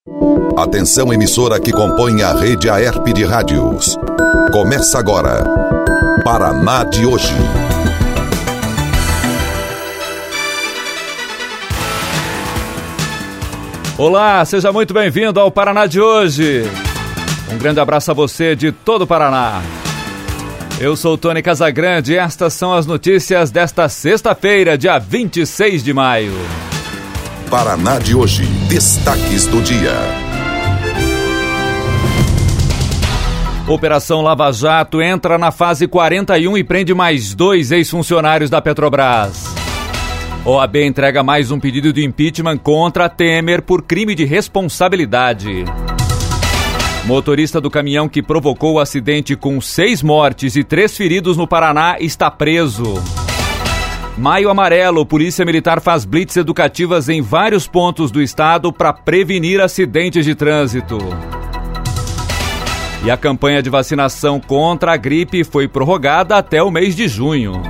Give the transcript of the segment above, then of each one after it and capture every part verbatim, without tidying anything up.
Atenção, emissora que compõe a rede Aerp de rádios. Começa agora, Paraná de hoje. Olá, seja muito bem-vindo ao Paraná de hoje. Um grande abraço a você de todo o Paraná. Eu sou Tony Casagrande e estas são as notícias desta sexta-feira, dia vinte e seis de maio. Paraná de hoje, destaques do dia. Operação Lava Jato entra na fase quarenta e um e prende mais dois ex-funcionários da Petrobras. O A B entrega mais um pedido de impeachment contra Temer por crime de responsabilidade. Motorista do caminhão que provocou o acidente com seis mortes e três feridos no Paraná está preso. Maio Amarelo, Polícia Militar faz blitz educativas em vários pontos do estado para prevenir acidentes de trânsito. E a campanha de vacinação contra a gripe foi prorrogada até o mês de junho.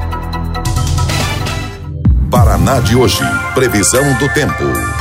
Paraná de hoje, previsão do tempo.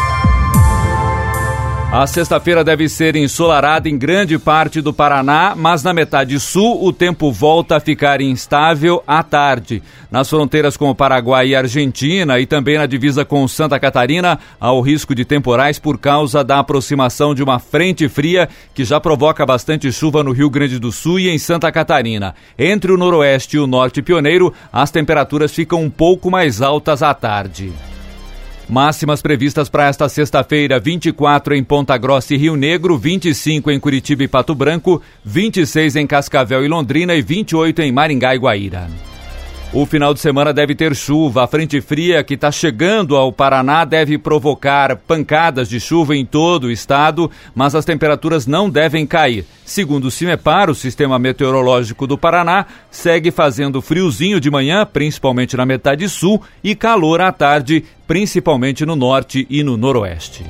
A sexta-feira deve ser ensolarada em grande parte do Paraná, mas na metade sul o tempo volta a ficar instável à tarde. Nas fronteiras com o Paraguai e Argentina e também na divisa com Santa Catarina, há o risco de temporais por causa da aproximação de uma frente fria que já provoca bastante chuva no Rio Grande do Sul e em Santa Catarina. Entre o noroeste e o norte pioneiro, as temperaturas ficam um pouco mais altas à tarde. Máximas previstas para esta sexta-feira: vinte e quatro em Ponta Grossa e Rio Negro, vinte e cinco em Curitiba e Pato Branco, vinte e seis em Cascavel e Londrina e vinte e oito em Maringá e Guaíra. O final de semana deve ter chuva. A frente fria que está chegando ao Paraná deve provocar pancadas de chuva em todo o estado, mas as temperaturas não devem cair. Segundo o CIMEPAR, o Sistema Meteorológico do Paraná, segue fazendo friozinho de manhã, principalmente na metade sul, e calor à tarde, principalmente no norte e no noroeste.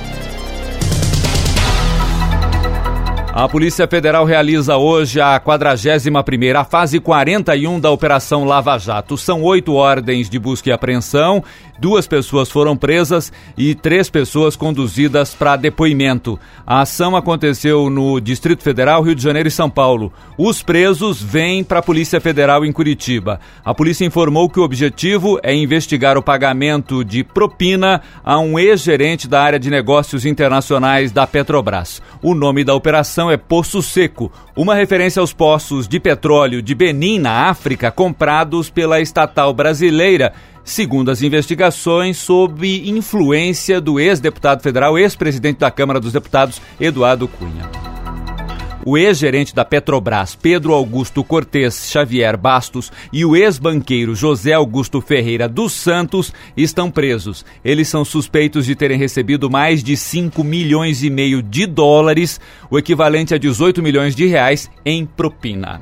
A Polícia Federal realiza hoje a quadragésima primeira, a fase quarenta e um da Operação Lava Jato. São oito ordens de busca e apreensão, duas pessoas foram presas e três pessoas conduzidas para depoimento. A ação aconteceu no Distrito Federal, Rio de Janeiro e São Paulo. Os presos vêm para a Polícia Federal em Curitiba. A polícia informou que o objetivo é investigar o pagamento de propina a um ex-gerente da área de negócios internacionais da Petrobras. O nome da operação é Poço Seco, uma referência aos poços de petróleo de Benim, na África, comprados pela estatal brasileira, segundo as investigações, sob influência do ex-deputado federal, ex-presidente da Câmara dos Deputados, Eduardo Cunha. O ex-gerente da Petrobras, Pedro Augusto Cortes Xavier Bastos, e o ex-banqueiro José Augusto Ferreira dos Santos estão presos. Eles são suspeitos de terem recebido mais de cinco milhões e meio de dólares, o equivalente a dezoito milhões de reais, em propina.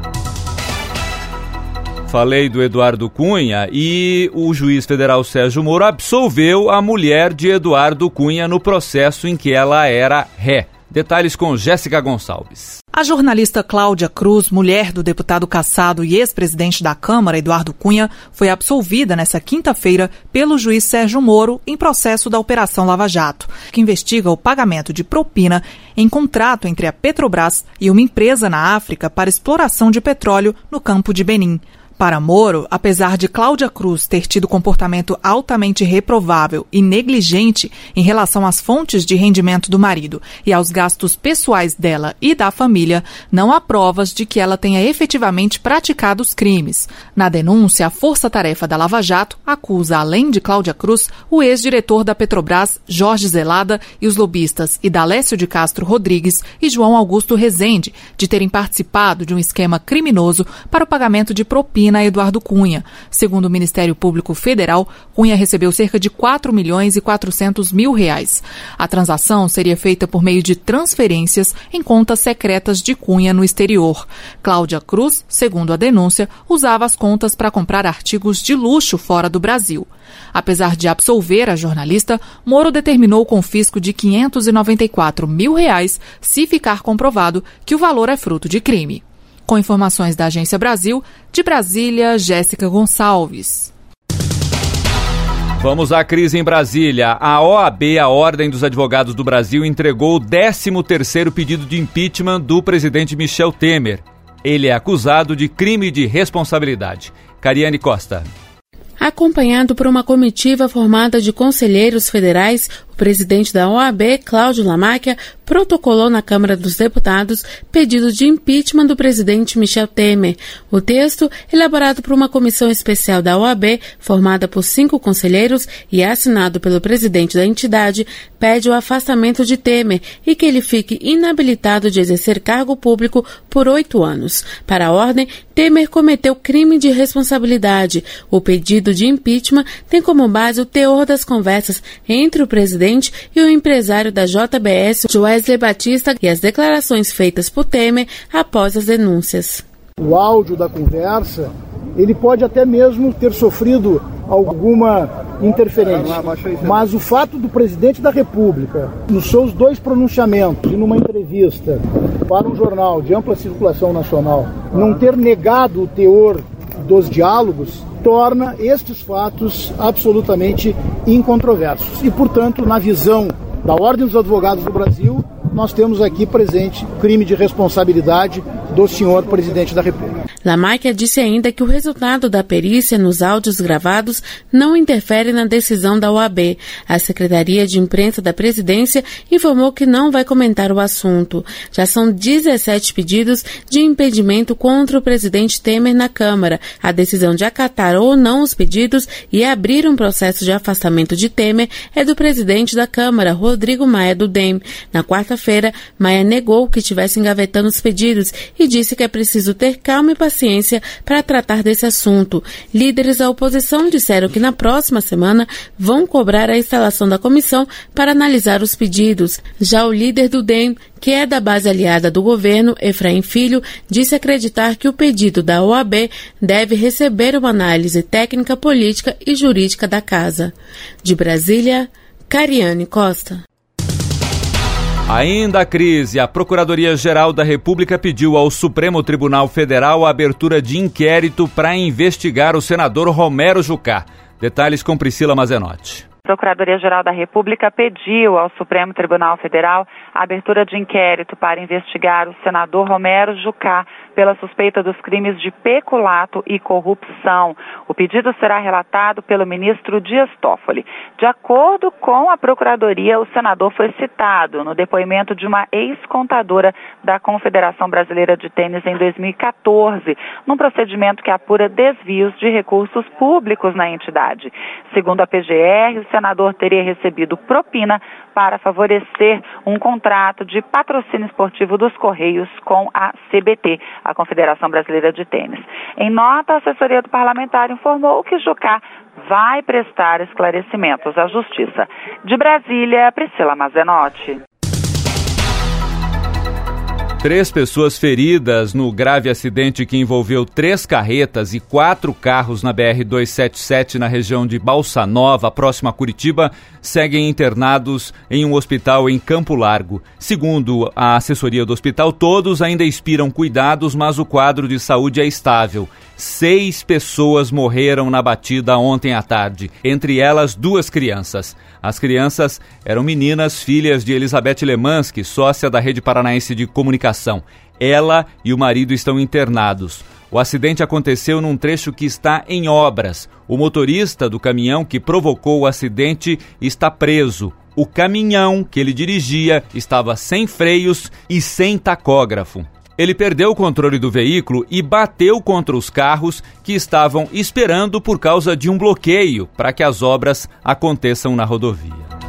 Falei do Eduardo Cunha e o juiz federal Sérgio Moro absolveu a mulher de Eduardo Cunha no processo em que ela era ré. Detalhes com Jéssica Gonçalves. A jornalista Cláudia Cruz, mulher do deputado cassado e ex-presidente da Câmara, Eduardo Cunha, foi absolvida nesta quinta-feira pelo juiz Sérgio Moro em processo da Operação Lava Jato, que investiga o pagamento de propina em contrato entre a Petrobras e uma empresa na África para exploração de petróleo no campo de Benim. Para Moro, apesar de Cláudia Cruz ter tido comportamento altamente reprovável e negligente em relação às fontes de rendimento do marido e aos gastos pessoais dela e da família, não há provas de que ela tenha efetivamente praticado os crimes. Na denúncia, a Força-Tarefa da Lava Jato acusa, além de Cláudia Cruz, o ex-diretor da Petrobras, Jorge Zelada, e os lobistas Idalécio de Castro Rodrigues e João Augusto Rezende de terem participado de um esquema criminoso para o pagamento de propina a Eduardo Cunha. Segundo o Ministério Público Federal, Cunha recebeu cerca de quatro milhões e quatrocentos mil reais. A transação seria feita por meio de transferências em contas secretas de Cunha no exterior. Cláudia Cruz, segundo a denúncia, usava as contas para comprar artigos de luxo fora do Brasil. Apesar de absolver a jornalista, Moro determinou o confisco de quinhentos e noventa e quatro mil reais se ficar comprovado que o valor é fruto de crime. Com informações da Agência Brasil, de Brasília, Jéssica Gonçalves. Vamos à crise em Brasília. A O A B, a Ordem dos Advogados do Brasil, entregou o décimo terceiro pedido de impeachment do presidente Michel Temer. Ele é acusado de crime de responsabilidade. Cariane Costa. Acompanhado por uma comitiva formada de conselheiros federais, o presidente da O A B, Cláudio Lamáquia, protocolou na Câmara dos Deputados pedido de impeachment do presidente Michel Temer. O texto, elaborado por uma comissão especial da O A B, formada por cinco conselheiros e assinado pelo presidente da entidade, pede o afastamento de Temer e que ele fique inabilitado de exercer cargo público por oito anos. Para a ordem, Temer cometeu crime de responsabilidade. O pedido de impeachment tem como base o teor das conversas entre o presidente e o empresário da J B S, Wesley Batista, e as declarações feitas por Temer após as denúncias. O áudio da conversa, ele pode até mesmo ter sofrido alguma interferência, mas o fato do presidente da República, nos seus dois pronunciamentos e numa entrevista para um jornal de ampla circulação nacional, não ter negado o teor dos diálogos, torna estes fatos absolutamente incontroversos. E, portanto, na visão da Ordem dos Advogados do Brasil, nós temos aqui presente o crime de responsabilidade do senhor presidente da República. Lamáquia disse ainda que o resultado da perícia nos áudios gravados não interfere na decisão da O A B. A Secretaria de Imprensa da Presidência informou que não vai comentar o assunto. Já são dezessete pedidos de impedimento contra o presidente Temer na Câmara. A decisão de acatar ou não os pedidos e abrir um processo de afastamento de Temer é do presidente da Câmara, Rodrigo Maia, do D E M. Na quarta-feira, Maia negou que estivesse engavetando os pedidos e disse que é preciso ter calma e paciência para tratar desse assunto. Líderes da oposição disseram que na próxima semana vão cobrar a instalação da comissão para analisar os pedidos. Já o líder do D E M, que é da base aliada do governo, Efraim Filho, disse acreditar que o pedido da O A B deve receber uma análise técnica, política e jurídica da Casa. De Brasília, Cariane Costa. Ainda a crise, a Procuradoria-Geral da República pediu ao Supremo Tribunal Federal a abertura de inquérito para investigar o senador Romero Jucá. Detalhes com Priscila Mazenotti. A Procuradoria-Geral da República pediu ao Supremo Tribunal Federal a abertura de inquérito para investigar o senador Romero Jucá pela suspeita dos crimes de peculato e corrupção. O pedido será relatado pelo ministro Dias Toffoli. De acordo com a Procuradoria, o senador foi citado no depoimento de uma ex-contadora da Confederação Brasileira de Tênis em dois mil e quatorze, num procedimento que apura desvios de recursos públicos na entidade. Segundo a P G R, o senador teria recebido propina para favorecer um contrato de patrocínio esportivo dos Correios com a C B T, a Confederação Brasileira de Tênis. Em nota, a assessoria do parlamentar informou que Jucá vai prestar esclarecimentos à Justiça. De Brasília, Priscila Mazenotti. Três pessoas feridas no grave acidente que envolveu três carretas e quatro carros na B R duzentos e setenta e sete na região de Balsa Nova, próxima a Curitiba, seguem internados em um hospital em Campo Largo. Segundo a assessoria do hospital, todos ainda expiram cuidados, mas o quadro de saúde é estável. Seis pessoas morreram na batida ontem à tarde, entre elas duas crianças. As crianças eram meninas, filhas de Elizabeth Lemanski, sócia da Rede Paranaense de Comunicação. Ela e o marido estão internados. O acidente aconteceu num trecho que está em obras. O motorista do caminhão que provocou o acidente está preso. O caminhão que ele dirigia estava sem freios e sem tacógrafo. Ele perdeu o controle do veículo e bateu contra os carros que estavam esperando por causa de um bloqueio para que as obras aconteçam na rodovia.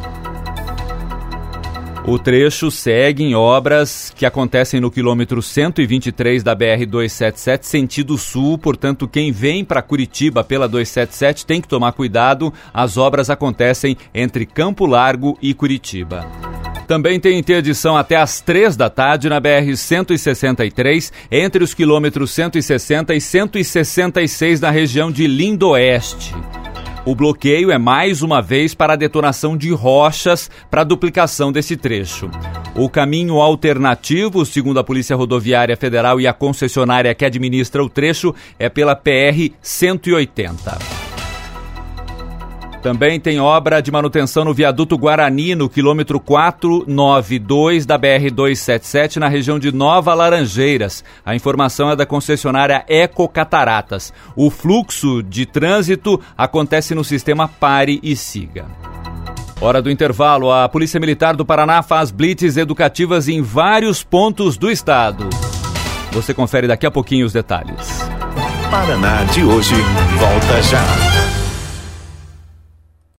O trecho segue em obras que acontecem no quilômetro cento e vinte e três da B R duzentos e setenta e sete, sentido sul, portanto quem vem para Curitiba pela duzentos e setenta e sete tem que tomar cuidado, as obras acontecem entre Campo Largo e Curitiba. Também tem interdição até às três da tarde na B R cento e sessenta e três, entre os quilômetros cento e sessenta e cento e sessenta e seis na região de Lindoeste. O bloqueio é mais uma vez para a detonação de rochas para a duplicação desse trecho. O caminho alternativo, segundo a Polícia Rodoviária Federal e a concessionária que administra o trecho, é pela P R cento e oitenta. Também tem obra de manutenção no viaduto Guarani, no quilômetro quatrocentos e noventa e dois da B R duzentos e setenta e sete, na região de Nova Laranjeiras. A informação é da concessionária Eco Cataratas. O fluxo de trânsito acontece no sistema Pare e Siga. Hora do intervalo. A Polícia Militar do Paraná faz blitz educativas em vários pontos do estado. Você confere daqui a pouquinho os detalhes. Paraná de hoje volta já.